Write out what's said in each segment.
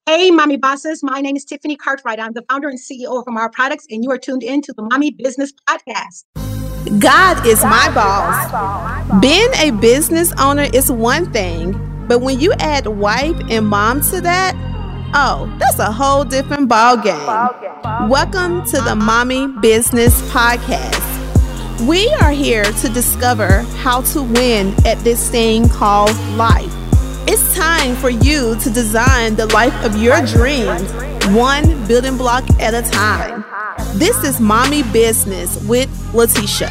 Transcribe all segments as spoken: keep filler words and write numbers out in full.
Hey, Mommy Bosses. My name is Tiffany Cartwright. I'm the founder and C E O of Amara Products, and you are tuned in to the Mommy Business Podcast. God is my boss. Being a business owner is one thing, but when you add wife and mom to that, oh, that's a whole different ball game. Welcome to the Mommy Business Podcast. We are here to discover how to win at this thing called life. It's time for you to design the life of your dreams, one building block at a time. This is Mommy Business with Letitia.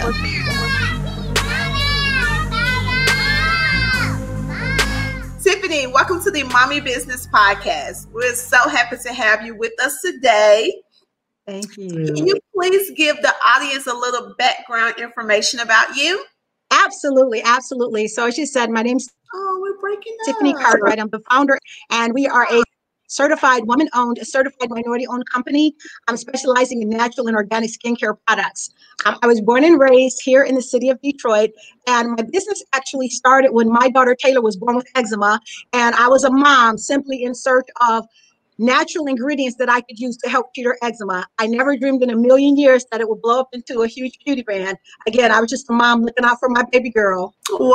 Tiffany, welcome to the Mommy Business Podcast. We're so happy to have you with us today. Thank you. Can you please give the audience a little background information about you? Absolutely, absolutely. So as you said, my name's Oh, we're breaking up. Tiffany Cartwright. I'm the founder, and we are a certified woman-owned, certified minority-owned company. I'm specializing in natural and organic skincare products. Um, I was born and raised here in the city of Detroit, and my business actually started when my daughter Taylor was born with eczema, and I was a mom simply in search of natural ingredients that I could use to help treat her eczema. I never dreamed in a million years that it would blow up into a huge beauty brand. Again, I was just a mom looking out for my baby girl.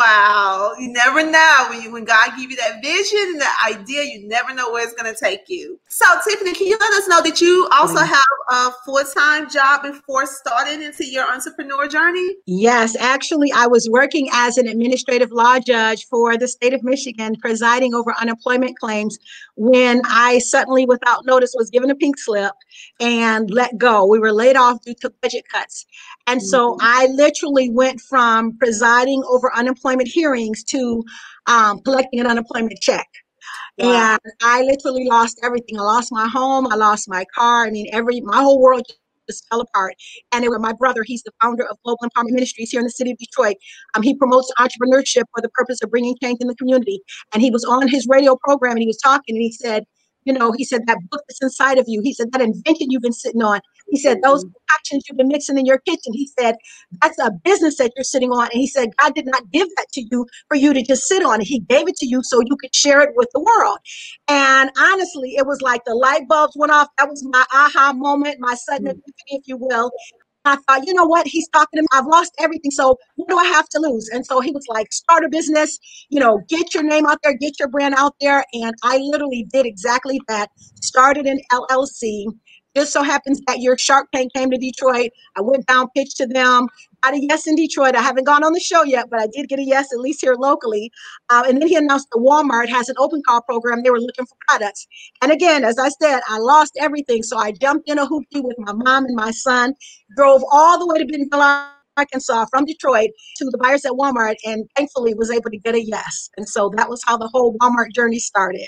Wow. You never know. When, you, when God gives you that vision and that idea, you never know where it's going to take you. So, Tiffany, can you let us know that you also have a full-time job before starting into your entrepreneur journey? Yes, actually, I was working as an administrative law judge for the state of Michigan, presiding over unemployment claims when I suddenly, without notice, was given a pink slip and let go. We were laid off due to budget cuts. And mm-hmm. so I literally went from presiding over unemployment hearings to um, collecting an unemployment check. Wow. And I literally lost everything. I lost my home. I lost my car. I mean, every my whole world just fell apart. And it was my brother. He's the founder of Global Empowerment Ministries here in the city of Detroit. Um, he promotes entrepreneurship for the purpose of bringing change in the community. And he was on his radio program and he was talking and he said, you know, he said, that book that's inside of you. He said, that invention you've been sitting on. He said, those concoctions you've been mixing in your kitchen. He said, that's a business that you're sitting on. And he said, God did not give that to you for you to just sit on it. He gave it to you so you could share it with the world. And honestly, it was like the light bulbs went off. That was my aha moment, my sudden epiphany, if you will. I thought, you know what? He's talking to me. I've lost everything. So what do I have to lose? And so he was like, start a business, you know, get your name out there, get your brand out there. And I literally did exactly that. Started an L L C. Just so happens that year Shark Tank came to Detroit. I went down, pitched to them. Got a yes in Detroit. I haven't gone on the show yet, but I did get a yes, at least here locally. Uh, and then he announced that Walmart has an open call program. They were looking for products. And again, as I said, I lost everything. So I jumped in a hoopty with my mom and my son, drove all the way to Bentonville, Arkansas from Detroit to the buyers at Walmart, and thankfully was able to get a yes. And so that was how the whole Walmart journey started.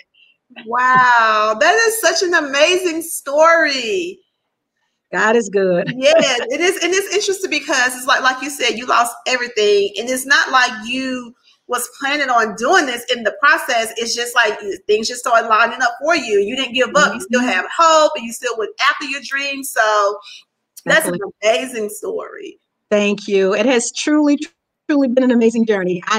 Wow, that is such an amazing story. God is good. Yeah, it is. And it's interesting because it's like, like you said, you lost everything. And it's not like you was planning on doing this in the process. It's just like things just started lining up for you. You didn't give up. Mm-hmm. You still have hope and you still went after your dreams. So that's Definitely. An amazing story. Thank you. It has truly, truly been an amazing journey. I,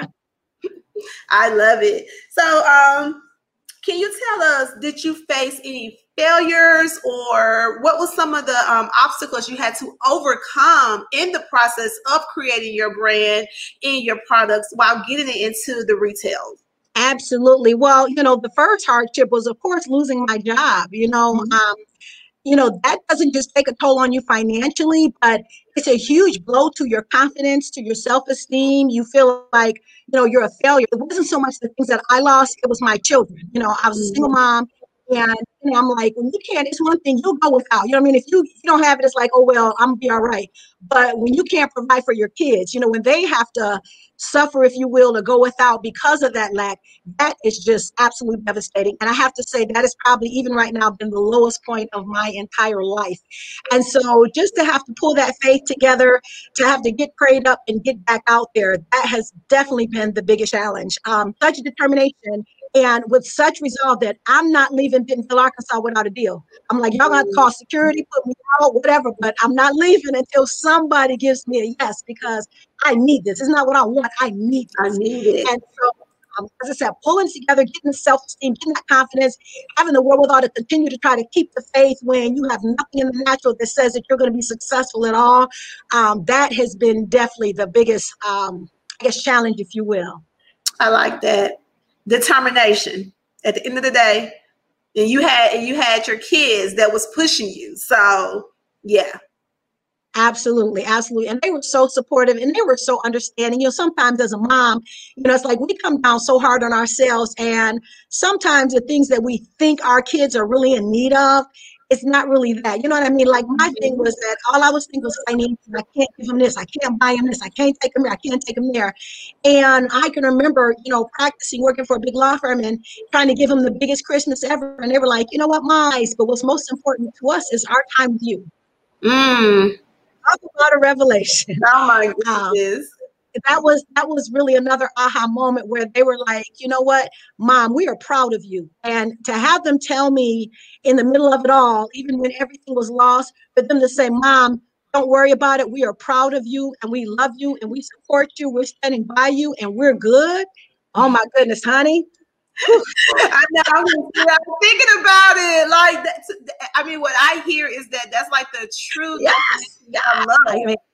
I love it. So, um, can you tell us, did you face any failures or what was some of the um, obstacles you had to overcome in the process of creating your brand and your products while getting it into the retail? Absolutely. Well, you know, the first hardship was, of course, losing my job. You know, mm-hmm. um, you know, that doesn't just take a toll on you financially, but it's a huge blow to your confidence, to your self-esteem. You feel like, you know, you're a failure. It wasn't so much the things that I lost, it was my children. You know, I was a single mom. And you know, I'm like, when you can't, it's one thing, you'll go without. You know what I mean? If you, if you don't have it, it's like, oh, well, I'm going to be all right. But when you can't provide for your kids, you know, when they have to suffer, if you will, to go without because of that lack, that is just absolutely devastating. And I have to say that is probably even right now been the lowest point of my entire life. And so just to have to pull that faith together, to have to get prayed up and get back out there, that has definitely been the biggest challenge. Um, such determination. And with such resolve that I'm not leaving Bentonville, Arkansas without a deal. I'm like, y'all got to call security, put me out, whatever, but I'm not leaving until somebody gives me a yes, because I need this. It's not what I want. I need this. I need it. And so um, as I said, pulling together, getting the self-esteem, getting that confidence, having the wherewithal to continue to try to keep the faith when you have nothing in the natural that says that you're going to be successful at all. Um, that has been definitely the biggest, um, I guess, challenge, if you will. I like that. Determination. At the end of the day, and you had and you had your kids that was pushing you. So yeah. Absolutely, absolutely. And they were so supportive and they were so understanding. You know, sometimes as a mom, you know, it's like we come down so hard on ourselves. And sometimes the things that we think our kids are really in need of, it's not really that. You know what I mean? Like my thing was that all I was thinking was financial. I can't give him this. I can't buy him this. I can't take him here. I can't take him there. And I can remember, you know, practicing working for a big law firm and trying to give him the biggest Christmas ever. And they were like, you know what, Mom, but what's most important to us is our time with you. Mm. Talk about a revelation. Oh my goodness. Um, that was that was really another aha moment where they were like, you know what, Mom, we are proud of you. And to have them tell me in the middle of it all, even when everything was lost, for them to say, Mom, don't worry about it. We are proud of you and we love you and we support you. We're standing by you and we're good. Oh my goodness, honey. I know. I'm thinking about it. Like, that's, I mean, what I hear is that that's like the true yes. definition of love. I mean,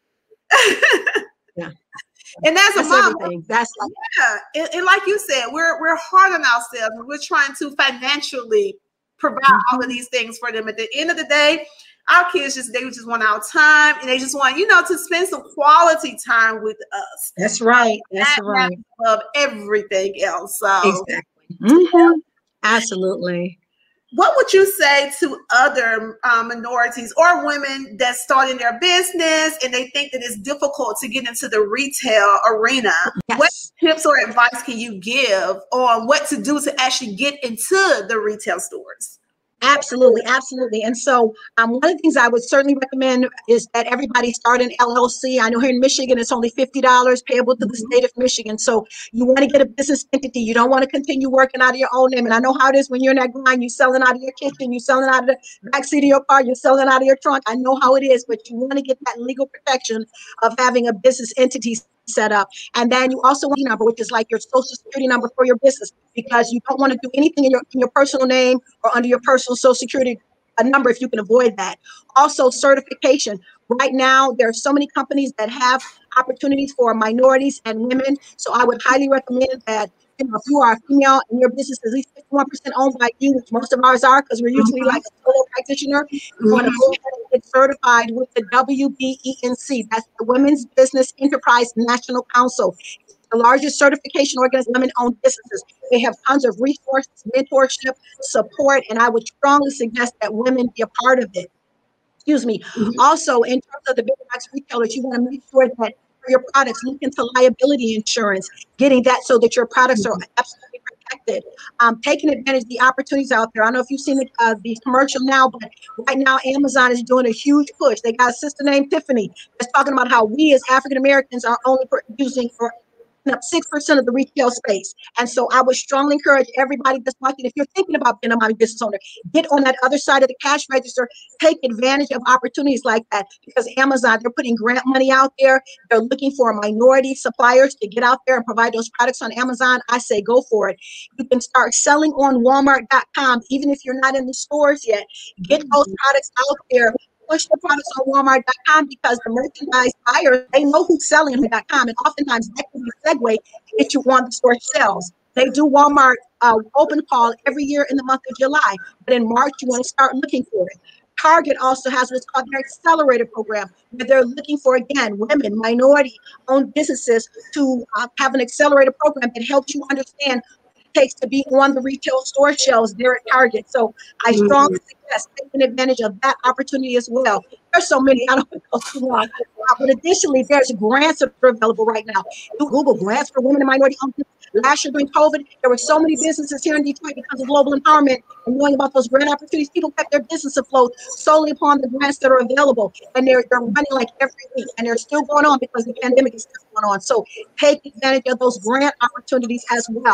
yeah. And as a that's mom, everything. That's like, yeah. And, and like you said, we're we're hard on ourselves. And we're trying to financially provide mm-hmm. all of these things for them. At the end of the day, our kids just they just want our time, and they just want, you know, to spend some quality time with us. That's right. That's that right. Of everything else. So exactly. Mm-hmm. Absolutely. What would you say to other um, minorities or women that's starting their business and they think that it's difficult to get into the retail arena? Yes. What tips or advice can you give on what to do to actually get into the retail stores? Absolutely, absolutely. And so um, one of the things I would certainly recommend is that everybody start an L L C. I know here in Michigan, it's only fifty dollars payable to the state of Michigan. So you want to get a business entity. You don't want to continue working out of your own name. And I know how it is when you're in that grind, you're selling out of your kitchen, you're selling out of the backseat of your car, you're selling out of your trunk. I know how it is, but you want to get that legal protection of having a business entity set up. And then you also want a number, which is like your social security number for your business, because you don't want to do anything in your, in your personal name or under your personal social security a number if you can avoid that. Also, certification. Right now, there are so many companies that have opportunities for minorities and women. So I would highly recommend that, you know, if you are a female and your business is at least fifty-one percent owned by you, which most of ours are, because we're usually like a solo practitioner, you mm-hmm. want to go ahead and get certified with the W B E N C. That's the Women's Business Enterprise National Council. It's the largest certification organization for women-owned businesses. They have tons of resources, mentorship, support, and I would strongly suggest that women be a part of it. Excuse me. Mm-hmm. Also, in terms of the big box retailers, you want to make sure that for your products, look into liability insurance, getting that so that your products are absolutely protected. Um, taking advantage of the opportunities out there. I don't know if you've seen the, uh, the commercial now, but right now Amazon is doing a huge push. They got a sister named Tiffany that's talking about how we as African Americans are only using for up six percent of the retail space. And so I would strongly encourage everybody that's watching, if you're thinking about being a minority business owner, get on that other side of the cash register, take advantage of opportunities like that, because Amazon, they're putting grant money out there. They're looking for minority suppliers to get out there and provide those products on Amazon. I say go for it. You can start selling on Walmart dot com, even if you're not in the stores yet. Get those products out there. Push the products on Walmart dot com, because the merchandise buyers, they know who's selling on dot com, and oftentimes that can be a segue to get you on the store shelves. They do Walmart uh, open call every year in the month of July, but in March you want to start looking for it. Target also has what's called their accelerator program, where they're looking for, again, women, minority-owned businesses to uh, have an accelerator program that helps you understand takes to be on the retail store shelves there at Target. So I strongly suggest taking advantage of that opportunity as well. There's so many, I don't know too long. But additionally, there's grants that are available right now. Google grants for women and minority owned businesses. Last year during COVID, there were so many businesses here in Detroit because of global empowerment and knowing about those grant opportunities. People kept their business afloat solely upon the grants that are available. And they're, they're running like every week, and they're still going on because the pandemic is still going on. So take advantage of those grant opportunities as well.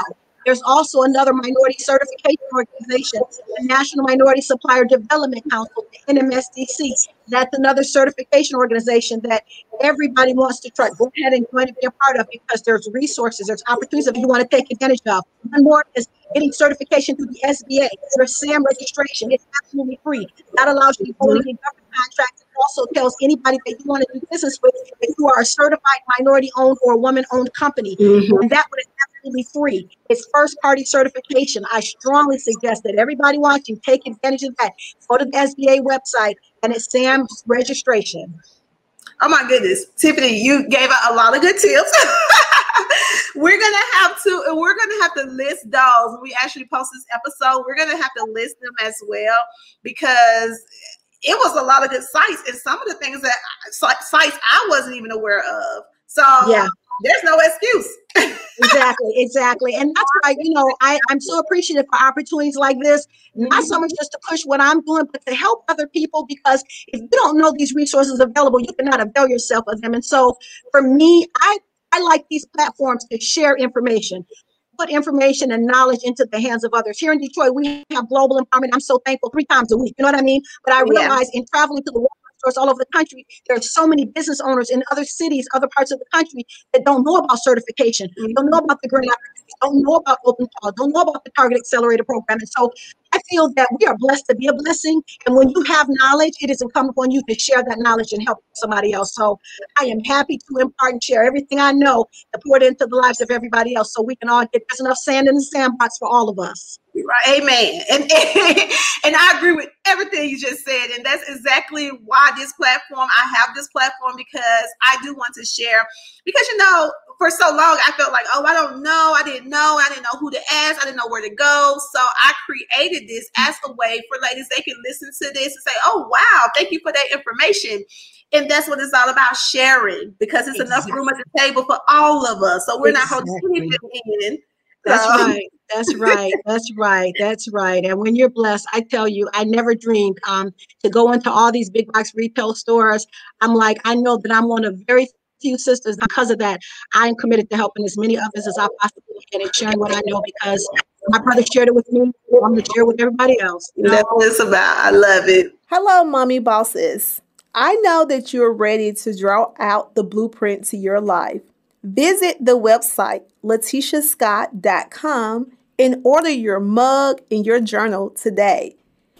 There's also another minority certification organization, the National Minority Supplier Development Council, the N M S D C. That's another certification organization that everybody wants to try. Go ahead and join and be a part of, because there's resources, there's opportunities that you want to take advantage of. One more is getting certification through the S B A. There's S A M registration. It's absolutely free. That allows you to go and get government contracts. It also tells anybody that you want to do business with that you are a certified minority-owned or woman-owned company. Mm-hmm. And that one is absolutely free. It's first-party certification. I strongly suggest that everybody watching take advantage of that. Go to the S B A website, and it's S A M's registration. Oh my goodness, Tiffany, you gave out a lot of good tips. We're gonna have to, we're gonna have to list those when we actually post this episode. We're gonna have to list them as well, because it was a lot of good sites, and some of the things that sites I wasn't even aware of. So yeah, there's no excuse. Exactly, exactly. And that's why, you know, I, I'm so appreciative for opportunities like this, not mm-hmm. so much just to push what I'm doing, but to help other people, because if you don't know these resources available, you cannot avail yourself of them. And so for me, I, I like these platforms to share information, put information and knowledge into the hands of others. Here in Detroit, we have global empowerment. I'm so thankful three times a week. You know what I mean? But I realize yeah. in traveling to the world, all over the country, there are so many business owners in other cities, other parts of the country that don't know about certification, mm-hmm. don't know about the grant opportunities, don't know about Open Call, don't know about the Target Accelerator program. And so I feel that we are blessed to be a blessing. And when you have knowledge, it is incumbent upon you to share that knowledge and help somebody else. So I am happy to impart and share everything I know to pour it into the lives of everybody else, so we can all get, there's enough sand in the sandbox for all of us. Right. Amen. And, and and I agree with everything you just said. And that's exactly why this platform, I have this platform, because I do want to share. Because, you know, for so long, I felt like, oh, I don't know. I didn't know. I didn't know who to ask. I didn't know where to go. So I created this as a way for ladies, they can listen to this and say, oh, wow, thank you for that information. And that's what it's all about, sharing, because it's exactly. enough room at the table for all of us. So we're exactly. not holding anything in. That's um, right. That's right. That's right. That's right. And when you're blessed, I tell you, I never dreamed um, to go into all these big box retail stores. I'm like, I know that I'm one of very few sisters. Because of that, I am committed to helping as many others as I possibly can and sharing what I know, because my brother shared it with me. I'm going to share it with everybody else. You know? That's what it's about. I love it. Hello, mommy bosses. I know that you're ready to draw out the blueprint to your life. Visit the website letitia scott dot com and order your mug and your journal today.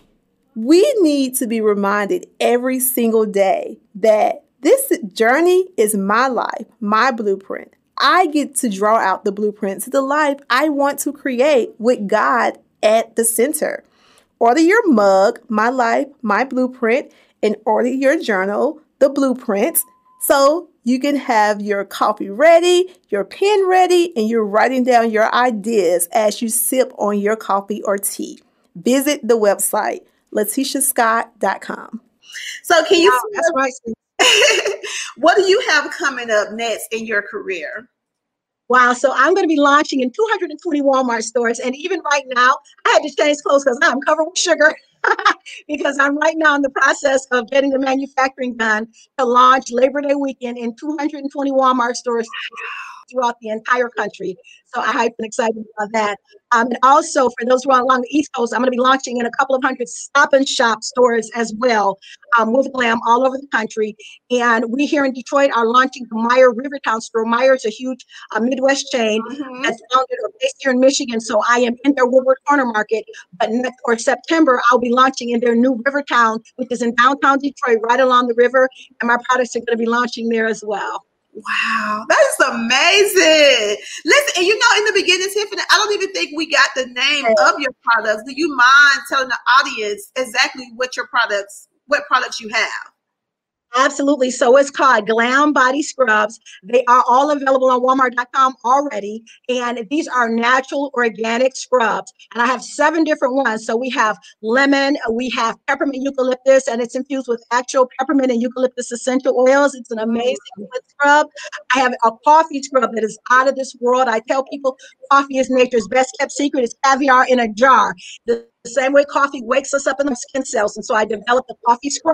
We need to be reminded every single day that this journey is my life, my blueprint. I get to draw out the blueprint to the life I want to create with God at the center. Order your mug, My Life, My Blueprint, and order your journal, The Blueprint, so you can have your coffee ready, your pen ready, and you're writing down your ideas as you sip on your coffee or tea. Visit the website, letitia scott dot com. So can you, wow, that's right. What do you have coming up next in your career? Wow. So I'm going to be launching in two hundred twenty Walmart stores. And even right now, I had to change clothes because I'm covered with sugar. Because I'm right now in the process of getting the manufacturing done to launch Labor Day weekend in two hundred twenty Walmart stores throughout the entire country. So I'm excited about that. Um, and also, for those who are along the East Coast, I'm going to be launching in a couple of hundred Stop and Shop stores as well, um, with Glam all over the country. And we here in Detroit are launching the Meyer Rivertown store. Meyer is a huge uh, Midwest chain mm-hmm. that's founded or based here in Michigan. So I am in their Woodward Corner Market. But next, or September, I'll be launching in their new Rivertown, which is in downtown Detroit, right along the river. And my products are going to be launching there as well. Wow, that is amazing. Listen, and you know, in the beginning, Tiffany, I don't even think we got the name of your products. Do you mind telling the audience exactly what your products, what products you have? Absolutely. So it's called Glam Body Scrubs. They are all available on walmart dot com already. And these are natural organic scrubs. And I have seven different ones. So we have lemon, we have peppermint eucalyptus, and it's infused with actual peppermint and eucalyptus essential oils. It's an amazing scrub. I have a coffee scrub that is out of this world. I tell people coffee is nature's best kept secret. It's caviar in a jar. The same way coffee wakes us up in the skin cells. And so I developed a coffee scrub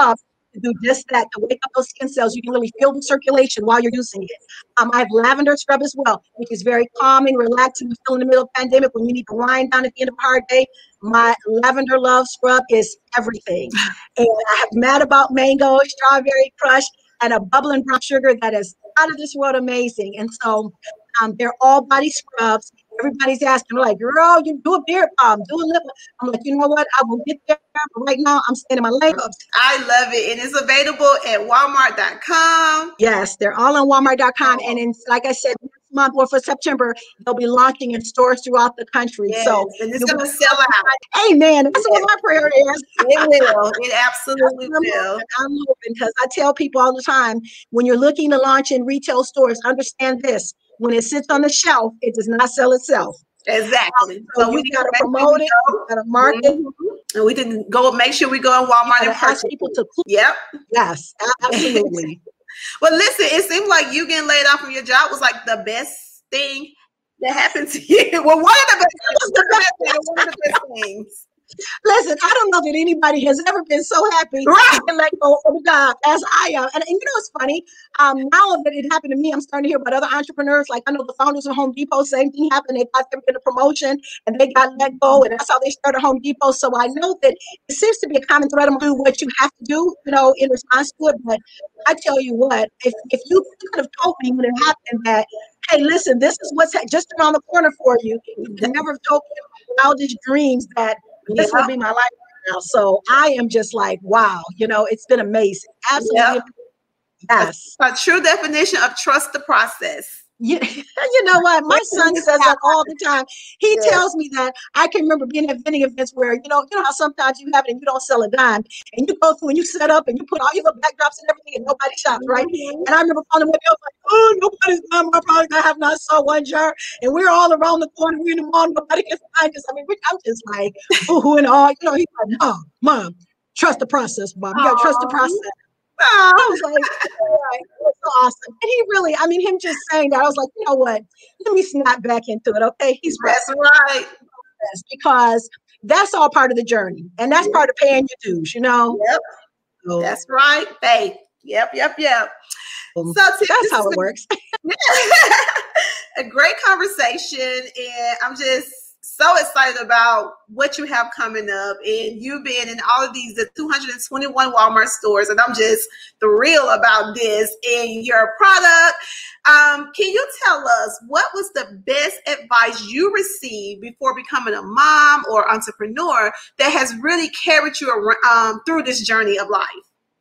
to do just that, to wake up those skin cells. You can really feel the circulation while you're using it. Um, I have lavender scrub as well, which is very calming, relaxing. You feel in the middle of pandemic when you need to wind down at the end of a hard day. My lavender love scrub is everything. And I have Mad About Mango, Strawberry Crush, and a bubbling brown sugar that is out of this world amazing. And so um, they're all body scrubs. Everybody's asking, like, girl, you do a beard balm, do a lip. I'm like, you know what? I will get there. But right now, I'm staying in my leg ups. I love it. And it's available at walmart dot com. Yes, they're all on walmart dot com. And in, like I said, next month or for September, they'll be launching in stores throughout the country. Yes, so and it's going to sell out. Amen. That's what my prayer is. It will. It absolutely I'm will. moving. I'm moving because I tell people all the time, when you're looking to launch in retail stores, understand this. When it sits on the shelf, it does not sell itself. Exactly. So, so you got to promote it, you got to market. Mm-hmm. And we can go, make sure we go in Walmart and purchase people to. Yep. Yes, absolutely. Well, listen, it seemed like you getting laid off from your job was like the best thing that happened to you. Well, one of the best, the best thing, one of the best things. Listen, I don't know that anybody has ever been so happy right. to let go of a job as I am. And, and you know, it's funny. Um, now that it happened to me, I'm starting to hear about other entrepreneurs. Like I know the founders of Home Depot, same thing happened. They got them in a promotion and they got let go. And that's how they started Home Depot. So I know that it seems to be a common thread among what you have to do, you know, in response to it. But I tell you what, if, if you could have told me when it happened that, hey, listen, this is what's just around the corner for you. You could never have told me wildest dreams that this yeah. will be my life right now. So I am just like, wow, you know, it's been amazing. Absolutely. Yeah. Yes. A, a true definition of trust the process. You, you know what? My son says that all the time. He yeah. tells me that I can remember being at vending events where, you know, you know how sometimes you have it and you don't sell a dime and you go through and you set up and you put all your little backdrops and everything and nobody shops, right? Mm-hmm. And I remember calling him and I was like, oh, nobody's buying my product. I have not sold one jar. And we're all around the corner. We're in the mall. Nobody can find us. I mean, I'm just like, ooh, and all. You know, he's like, mom, mom, trust the process, mom. You got to trust the process. I was like, right, that's so awesome. And he really, I mean, him just saying that, I was like, you know what? Let me snap back into it. Okay. He's right. That's right. Because that's all part of the journey. And that's part of paying your dues, you know? Yep. So, that's right. Faith. Yep, yep, yep. Um, so Tim, that's how it works. A great conversation. And I'm just so excited about what you have coming up and you being in all of these, the two hundred twenty-one Walmart stores. And I'm just thrilled about this and your product. Um, can you tell us what was the best advice you received before becoming a mom or entrepreneur that has really carried you um, through this journey of life?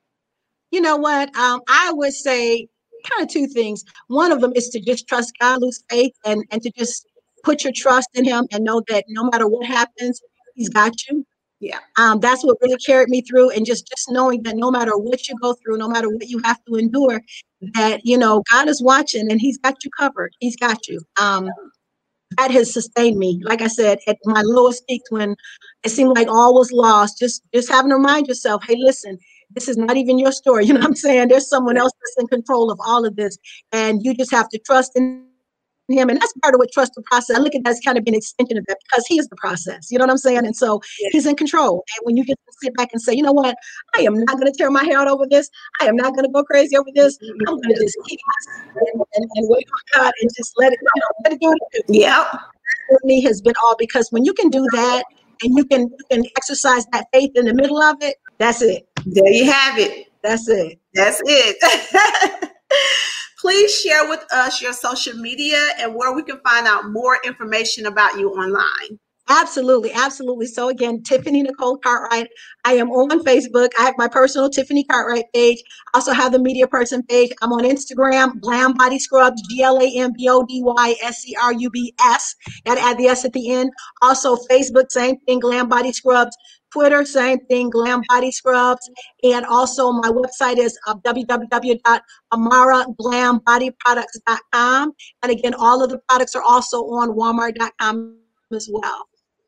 You know what? Um, I would say kind of two things. One of them is to just trust God, lose faith, and, and to just put your trust in him and know that no matter what happens, he's got you. Yeah. Um, that's what really carried me through. And just, just knowing that no matter what you go through, no matter what you have to endure, that, you know, God is watching and he's got you covered. He's got you. Um, that has sustained me. Like I said, at my lowest peaks when it seemed like all was lost, just, just having to remind yourself, hey, listen, this is not even your story. You know what I'm saying? There's someone else that's in control of all of this. And you just have to trust in him. And that's part of what trust the process. I look at that as kind of an extension of that because he is the process. You know what I'm saying? And so yeah. he's in control. And when you get to sit back and say, you know what, I am not going to tear my hair out over this. I am not going to go crazy over this. I'm going to just keep and, and, and wait on God and just let it, you know, let it do what it do. Yeah. For me has been all because when you can do that and you can, you can exercise that faith in the middle of it, that's it. There you have it. That's it. That's it. Please share with us your social media and where we can find out more information about you online. Absolutely. Absolutely. So again, Tiffany Nicole Cartwright. I am on Facebook. I have my personal Tiffany Cartwright page. I also have the media person page. I'm on Instagram, Glam Body Scrubs, G L A M B O D Y S C R U B S. Gotta add the S at the end. Also Facebook, same thing, Glam Body Scrubs. Twitter, same thing, Glam Body Scrubs. And also my website is uh, w w w dot amara glam body products dot com. And again, all of the products are also on walmart dot com as well.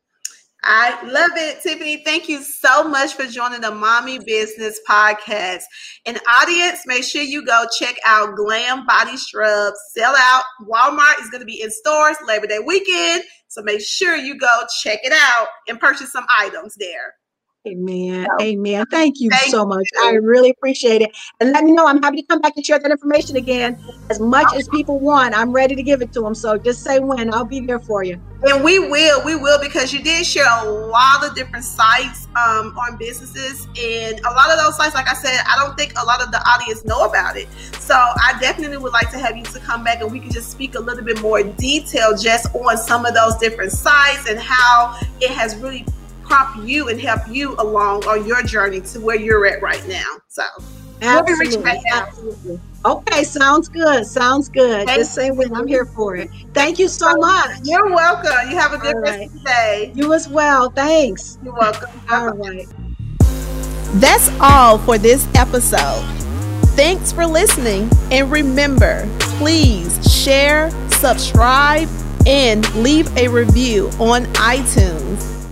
I love it, Tiffany. Thank you so much for joining the Mommy Business Podcast. And audience, make sure you go check out Glam Body Scrubs. Sell out. Walmart is going to be in stores Labor Day weekend. So make sure you go check it out and purchase some items there. Amen. So, Amen. Thank you thank so much. you. I really appreciate it. And let me know. I'm happy to come back and share that information again. As much as people want, I'm ready to give it to them. So just say when. I'll be there for you. And we will, we will, because you did share a lot of different sites um, on businesses. And a lot of those sites, like I said, I don't think a lot of the audience know about it. So I definitely would like to have you to come back and we can just speak a little bit more detail just on some of those different sites and how it has really prop you and help you along on your journey to where you're at right now. So we'll be reaching back out. Absolutely. Okay, sounds good. Sounds good. Thank Just say when. I'm here for it. Thank you so much. You're welcome. You have a good All rest right. of the day. You as well. Thanks. You're welcome. All right. That's all for this episode. Thanks for listening. And remember, please share, subscribe, and leave a review on iTunes.